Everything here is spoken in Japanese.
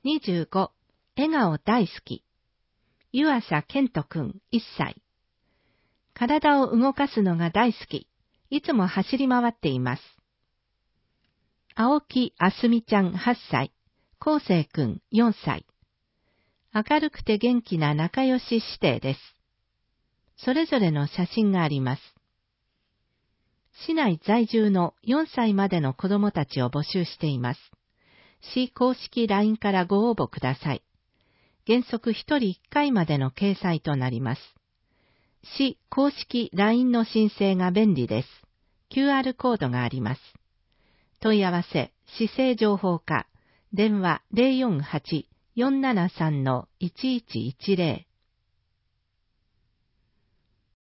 25、笑顔大好き。湯浅健人くん1歳。体を動かすのが大好き。いつも走り回っています。青木あすみちゃん8歳。こうせいくん4歳。明るくて元気な仲良し指定です。それぞれの写真があります。市内在住の4歳までの子どもたちを募集しています。市公式 LINE からご応募ください。原則1人1回までの掲載となります。市公式 LINE の申請が便利です。QR コードがあります。問い合わせ、市政情報課、電話 048-473-1110